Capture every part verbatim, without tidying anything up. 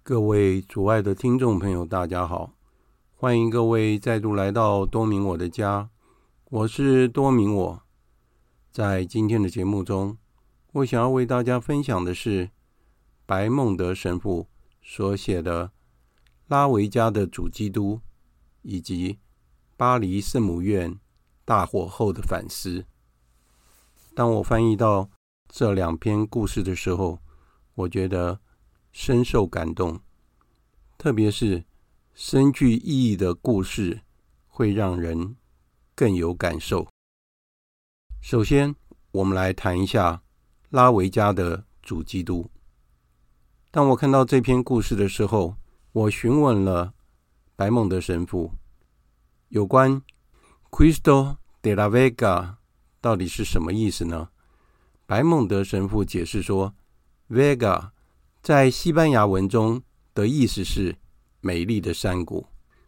各位主爱的听众朋友，大家好，欢迎各位再度来到多明我的家，我是多明我。在今天的节目中，我想要为大家分享的是白孟德神父所写的《拉维加的主基督》以及巴黎圣母院大火后的反思。当我翻译到这两篇故事的时候，我觉得深受感动，特别是深具意义的故事会让人更有感受。首先，我们来谈一下拉维加的主基督。当我看到这篇故事的时候，我询问了白孟德神父有关 Cristo de la Vega 到底是什么意思呢？白孟德神父解释说， Vega 在西班牙文中的意思是美丽的山谷。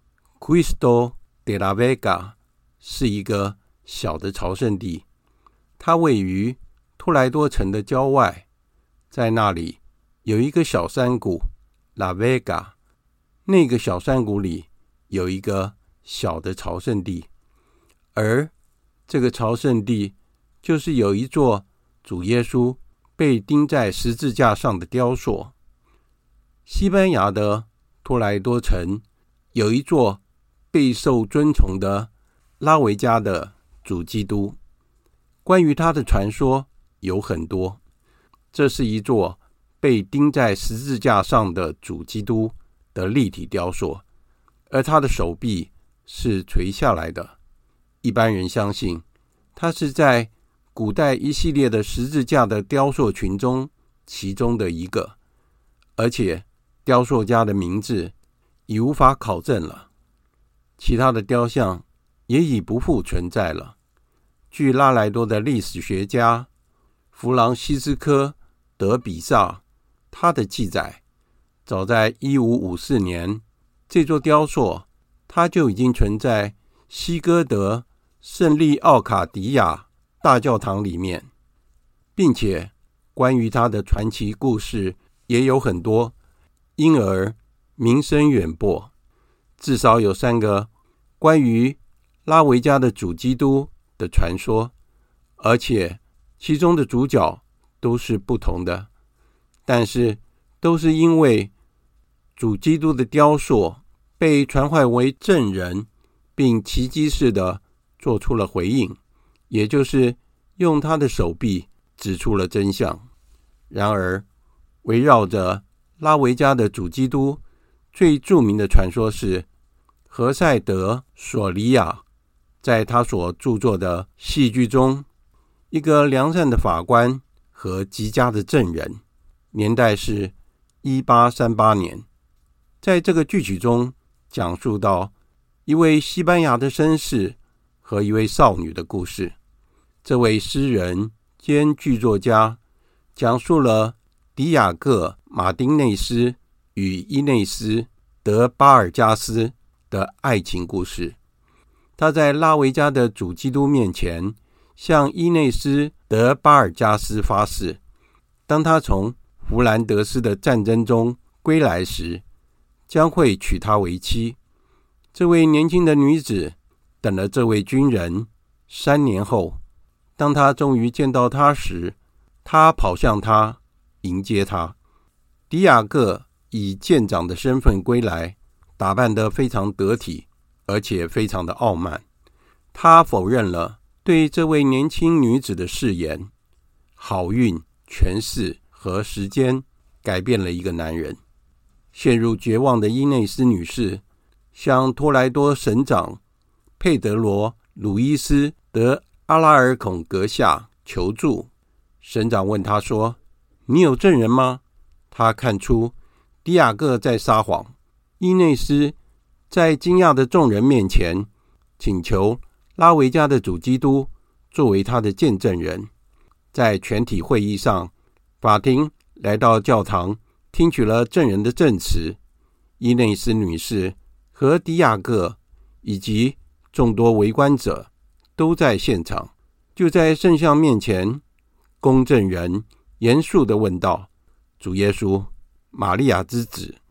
Cristo de la Vega 是一个小的朝圣地，它位于托莱多城的郊外，在那里有一个小山谷 La Vega， 那个小山谷里有一个小的朝圣地，而这个朝圣地就是有一座主耶稣被钉在十字架上的雕塑。西班牙的托莱多城有一座备受尊崇的拉维加的主基督，关于他的传说有很多。这是一座被钉在十字架上的主基督的立体雕塑，而他的手臂是垂下来的。一般人相信他是在古代一系列的十字架的雕塑群中其中的一个，而且雕塑家的名字已无法考证了，其他的雕像也已不复存在了。据拉莱多的历史学家弗朗西斯科·德比萨他的记载，早在一五五四年，这座雕塑它就已经存在西哥德圣利奥卡迪亚大教堂里面，并且关于他的传奇故事也有很多，因而名声远播。至少有三个关于拉维加的主基督的传说，而且其中的主角都是不同的，但是都是因为主基督的雕塑被传唤为证人，并奇迹式的做出了回应，也就是用他的手臂指出了真相。然而围绕着拉维加的主基督最著名的传说是何塞德索里亚在他所著作的戏剧中，一个良善的法官和极佳的证人，年代是一八三八年。在这个剧曲中讲述到一位西班牙的绅士和一位少女的故事。这位诗人兼剧作家讲述了迪亚各·马丁内斯与伊内斯·德巴尔加斯的爱情故事。他在拉维加的主基督面前向伊内斯·德巴尔加斯发誓，当他从弗兰德斯的战争中归来时，将会娶她为妻。这位年轻的女子等了这位军人三年后，当他终于见到他时，他跑向他，迎接他。迪亚各以舰长的身份归来，打扮得非常得体，而且非常的傲慢。他否认了对这位年轻女子的誓言。好运、权势和时间改变了一个男人。陷入绝望的伊内斯女士向托莱多省长佩德罗·鲁伊斯·德阿拉尔孔阁下求助。省长问他说，你有证人吗？他看出迪亚各在撒谎。伊内斯在惊讶的众人面前请求拉维加的主基督作为他的见证人。在全体会议上，法庭来到教堂听取了证人的证词。伊内斯女士和迪亚各以及众多围观者都在现场。就在圣像面前，公证人严肃地问道，主耶稣，玛利亚之子，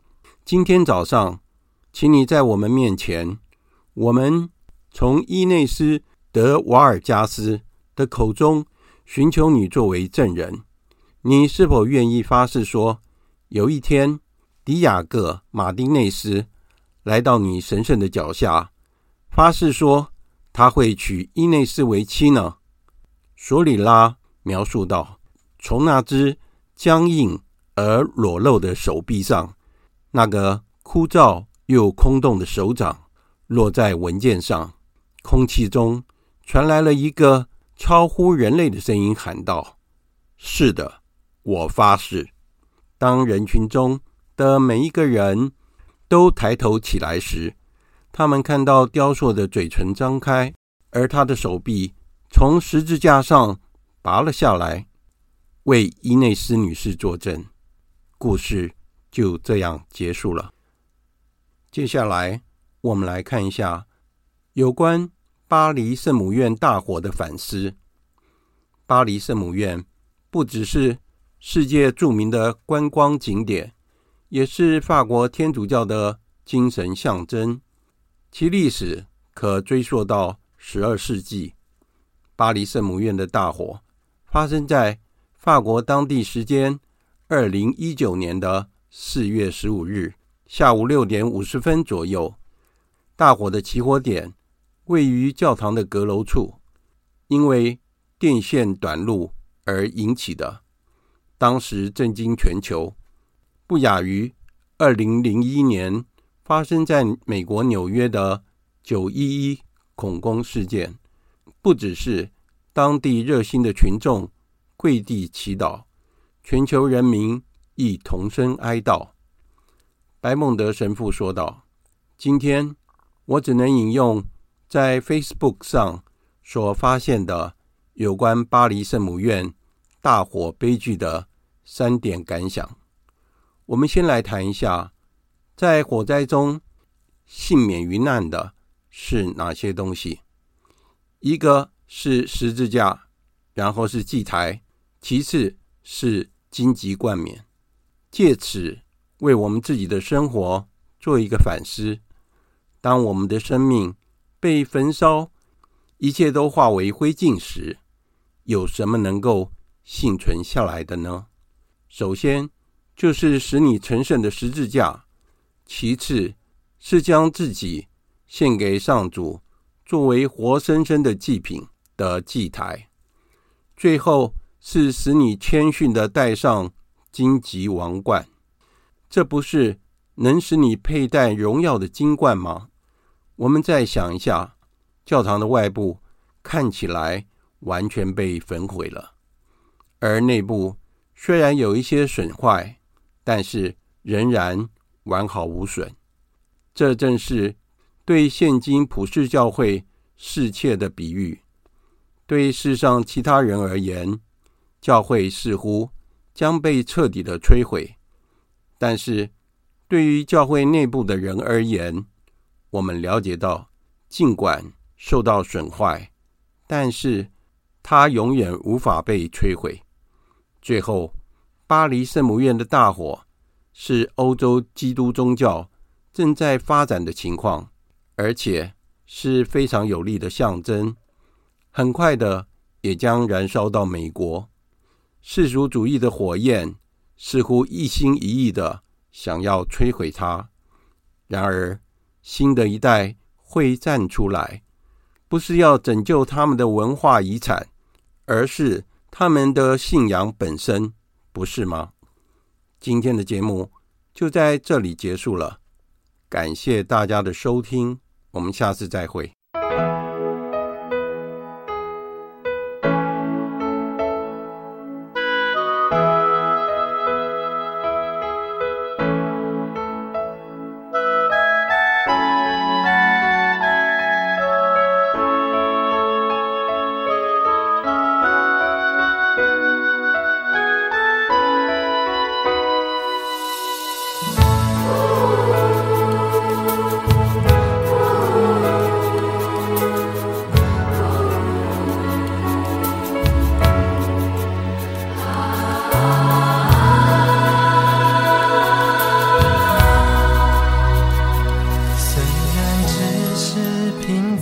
今天早上，请你在我们面前，我们从伊内斯·德瓦尔加斯的口中寻求你作为证人。你是否愿意发誓说，有一天迪亚各·马丁内斯来到你神圣的脚下，发誓说他会娶伊内斯为妻呢？索里拉描述道，从那只僵硬而裸露的手臂上，那个枯燥又空洞的手掌落在文件上，空气中传来了一个超乎人类的声音，喊道：是的，我发誓。当人群中的每一个人都抬头起来时，他们看到雕塑的嘴唇张开，而他的手臂从十字架上拔了下来，为伊内斯女士作证。故事就这样结束了。接下来我们来看一下有关巴黎圣母院大火的反思。巴黎圣母院不只是世界著名的观光景点，也是法国天主教的精神象征，其历史可追溯到十二世纪。巴黎圣母院的大火发生在法国当地时间二零一九年的四月十五日下午六点五十分左右。大火的起火点位于教堂的阁楼处，因为电线短路而引起的，当时震惊全球，不亚于二零零一年发生在美国纽约的九一一恐攻事件。不只是当地热心的群众跪地祈祷，全球人民亦同声哀悼。白孟德神父说道，今天我只能引用在 Facebook 上所发现的有关巴黎圣母院大火悲剧的三点感想。我们先来谈一下，在火灾中幸免于难的是哪些东西。一个是十字架，然后是祭台，其次是荆棘冠冕，借此为我们自己的生活做一个反思。当我们的生命被焚烧，一切都化为灰烬时，有什么能够幸存下来的呢？首先就是使你成圣的十字架，其次是将自己献给上主作为活生生的祭品的祭台，最后是使你谦逊地戴上荆棘王冠。这不是能使你佩戴荣耀的金冠吗？我们再想一下，教堂的外部看起来完全被焚毁了，而内部虽然有一些损坏，但是仍然完好无损。这正是对现今普世教会世切的比喻。对世上其他人而言，教会似乎将被彻底的摧毁，但是对于教会内部的人而言，我们了解到，尽管受到损坏，但是它永远无法被摧毁。最后，巴黎圣母院的大火是欧洲基督宗教正在发展的情况，而且是非常有力的象征，很快的也将燃烧到美国。世俗主义的火焰似乎一心一意的想要摧毁它，然而新的一代会站出来，不是要拯救他们的文化遗产，而是他们的信仰本身，不是吗？今天的节目就在这里结束了，感谢大家的收听，我们下次再会。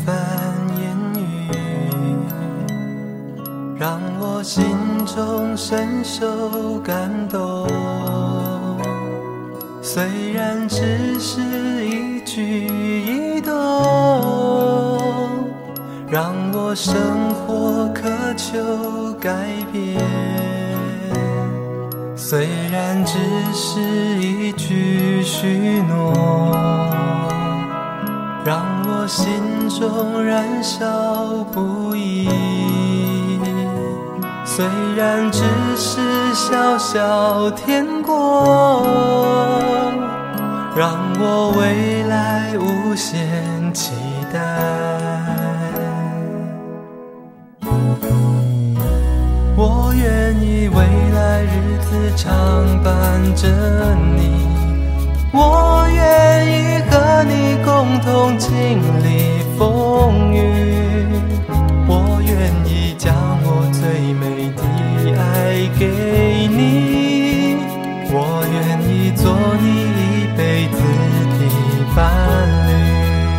番言语，让我心中深受感动。虽然只是一举一动，让我生活渴求改变。虽然只是一句许诺，让我心中燃烧不已。虽然只是小小天国，让我未来无限期待。我愿意未来日子常伴着你，我愿意和你共同经历风雨，我愿意将我最美的爱给你，我愿意做你一辈子的伴侣。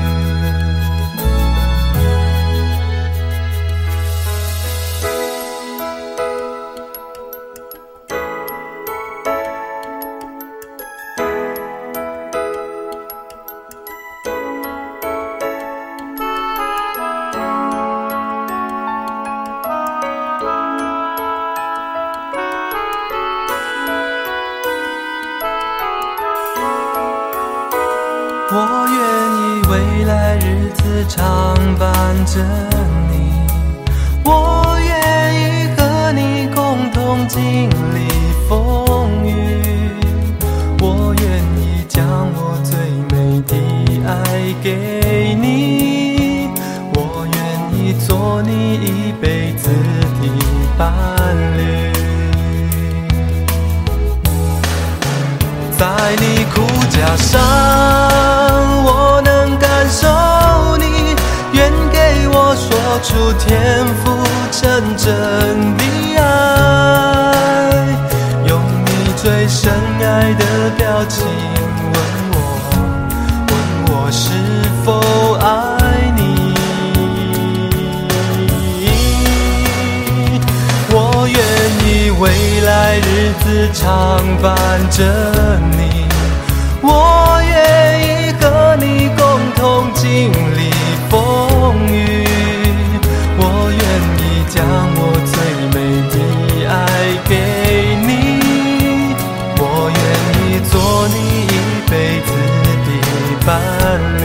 我愿意未来日子常伴着你，我愿意和你共同经历风雨，我愿意将我最美的爱给你，我愿意做你一辈子的伴侣。在你骨架上我能感受你，愿给我说出天赋真正的爱，用你最深爱的表情问我，问我是否爱你。我愿意未来日子常伴着你，我愿意和你共同经历风雨，我愿意将我最美的爱给你，我愿意做你一辈子的伴侣。